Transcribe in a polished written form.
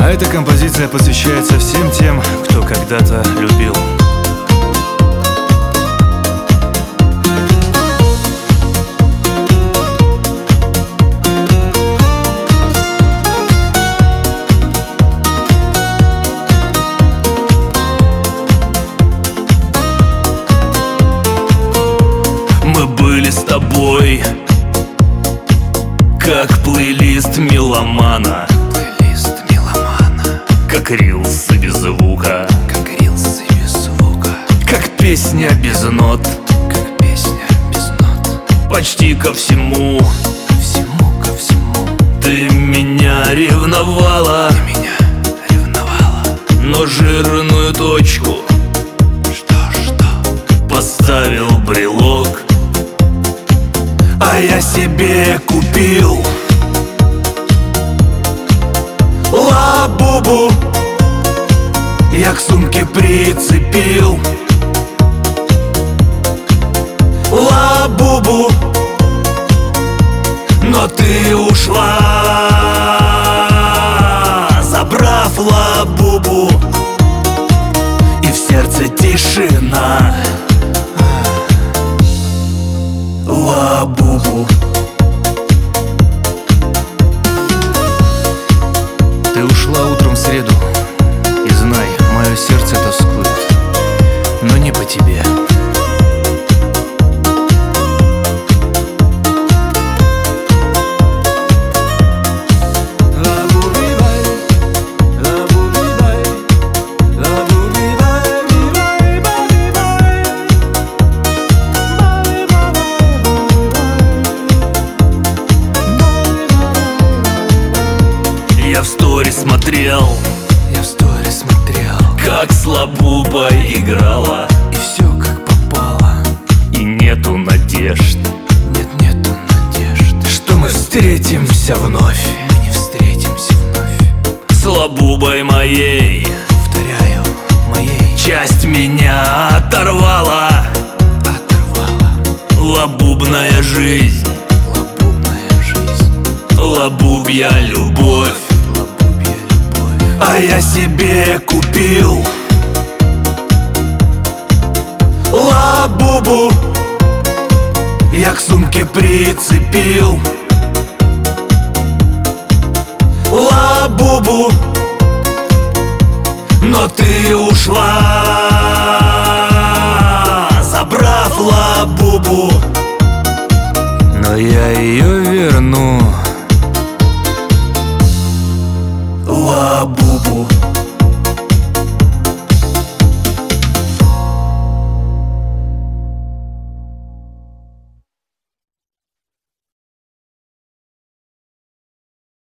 А эта композиция посвящается всем тем, кто когда-то любил. Мы были с тобой как плейлист меломана, как рилсы без звука, как песня без нот, почти ко всему, ты меня ревновала, но жирную точку поставил брелок. А я себе купил лабубу, я к сумке прицепил лабубу, но ты ушла, забрав лабубу, и в сердце тишина. Лабубу. Ты ушла утром в среду, и знай, мое сердце тоскует, но не по тебе. Я в сторис смотрел, как с лабубой играла, И все как попало, и нету надежд, нету надежд, что мы встретимся вновь. мы не встретимся вновь. С лабубой моей, Повторяю, моей часть меня оторвала. Лабубная жизнь, лабубья любовь. А я себе купил лабубу, я к сумке прицепил лабубу, но ты ушла, забрав лабубу. Но я ее верну.